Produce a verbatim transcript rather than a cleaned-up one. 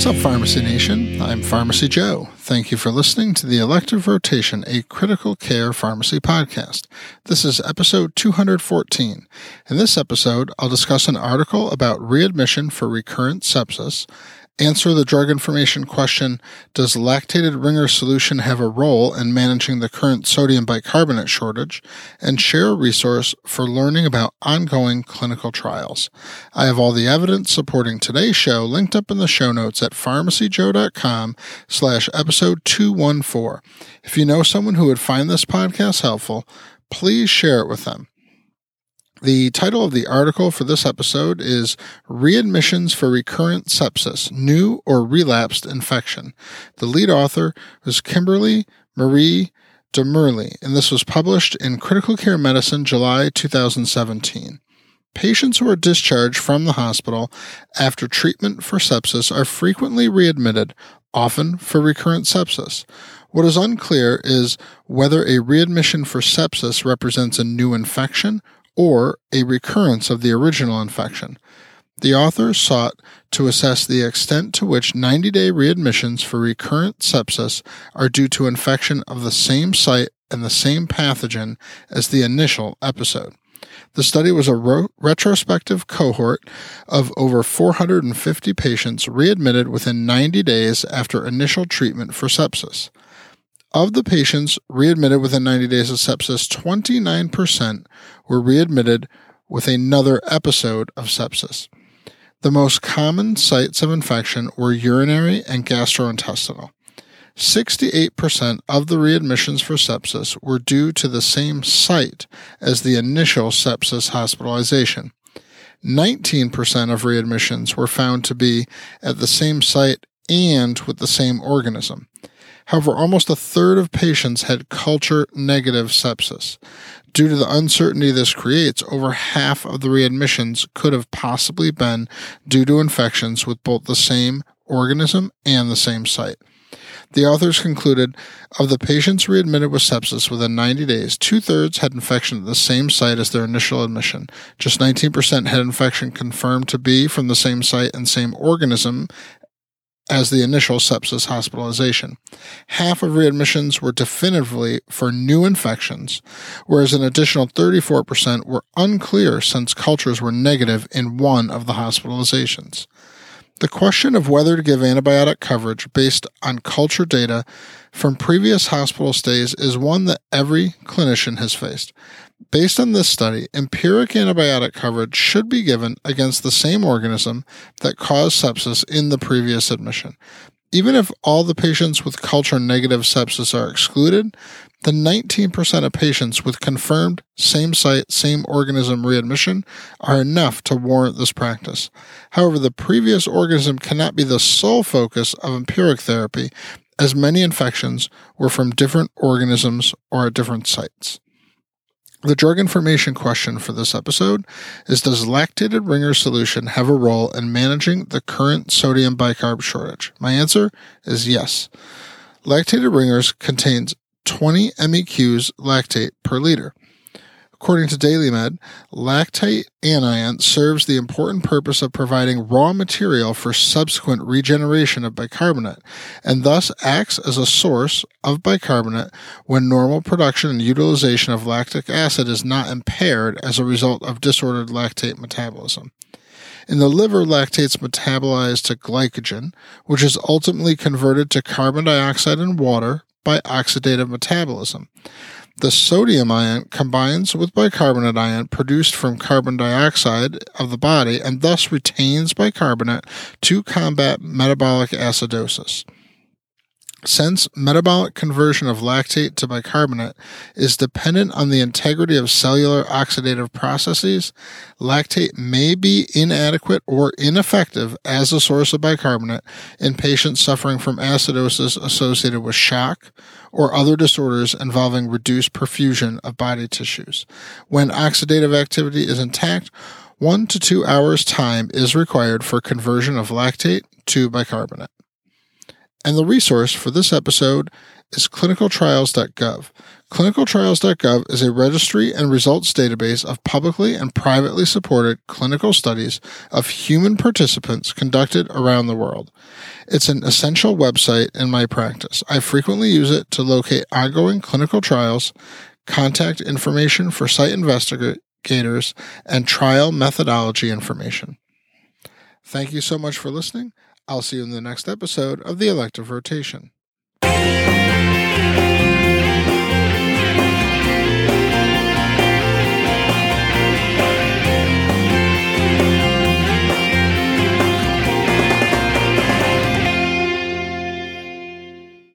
What's up, Pharmacy Nation? I'm Pharmacy Joe. Thank you for listening to the Elective Rotation, a critical care pharmacy podcast. This is episode two hundred fourteen. In this episode, I'll discuss an article about readmission for recurrent sepsis, answer the drug information question, does lactated ringer solution have a role in managing the current sodium bicarbonate shortage, and share a resource for learning about ongoing clinical trials. I have all the evidence supporting today's show linked up in the show notes at pharmacyjoe.com slash episode 214. If you know someone who would find this podcast helpful, please share it with them. The title of the article for this episode is Readmissions for Recurrent Sepsis, New or Relapsed Infection. The lead author was Kimberly Marie Demerly, and this was published in Critical Care Medicine, July two thousand seventeen. Patients who are discharged from the hospital after treatment for sepsis are frequently readmitted, often for recurrent sepsis. What is unclear is whether a readmission for sepsis represents a new infection or a recurrence of the original infection. The authors sought to assess the extent to which ninety-day readmissions for recurrent sepsis are due to infection of the same site and the same pathogen as the initial episode. The study was a ro- retrospective cohort of over four hundred fifty patients readmitted within ninety days after initial treatment for sepsis. Of the patients readmitted within ninety days of sepsis, twenty-nine percent were readmitted with another episode of sepsis. The most common sites of infection were urinary and gastrointestinal. sixty-eight percent of the readmissions for sepsis were due to the same site as the initial sepsis hospitalization. nineteen percent of readmissions were found to be at the same site and with the same organism. However, almost a third of patients had culture-negative sepsis. Due to the uncertainty this creates, over half of the readmissions could have possibly been due to infections with both the same organism and the same site. The authors concluded, of the patients readmitted with sepsis within ninety days, two-thirds had infection at the same site as their initial admission. Just nineteen percent had infection confirmed to be from the same site and same organism as the initial sepsis hospitalization. Half of readmissions were definitively for new infections, whereas an additional thirty-four percent were unclear since cultures were negative in one of the hospitalizations. The question of whether to give antibiotic coverage based on culture data from previous hospital stays is one that every clinician has faced. Based on this study, empiric antibiotic coverage should be given against the same organism that caused sepsis in the previous admission. Even if all the patients with culture-negative sepsis are excluded, the nineteen percent of patients with confirmed same-site, same-organism readmission are enough to warrant this practice. However, the previous organism cannot be the sole focus of empiric therapy, as many infections were from different organisms or at different sites. The drug information question for this episode is, does lactated ringer solution have a role in managing the current sodium bicarb shortage? My answer is yes. Lactated ringers contains twenty M E Qs lactate per liter. According to DailyMed, lactate anion serves the important purpose of providing raw material for subsequent regeneration of bicarbonate, and thus acts as a source of bicarbonate when normal production and utilization of lactic acid is not impaired as a result of disordered lactate metabolism. In the liver, lactates metabolize to glycogen, which is ultimately converted to carbon dioxide and water by oxidative metabolism. The sodium ion combines with bicarbonate ion produced from carbon dioxide of the body and thus retains bicarbonate to combat metabolic acidosis. Since metabolic conversion of lactate to bicarbonate is dependent on the integrity of cellular oxidative processes, lactate may be inadequate or ineffective as a source of bicarbonate in patients suffering from acidosis associated with shock or other disorders involving reduced perfusion of body tissues. When oxidative activity is intact, one to two hours time is required for conversion of lactate to bicarbonate. And the resource for this episode is clinical trials dot gov. clinical trials dot gov is a registry and results database of publicly and privately supported clinical studies of human participants conducted around the world. It's an essential website in my practice. I frequently use it to locate ongoing clinical trials, contact information for site investigators, and trial methodology information. Thank you so much for listening. I'll see you in the next episode of the Elective Rotation.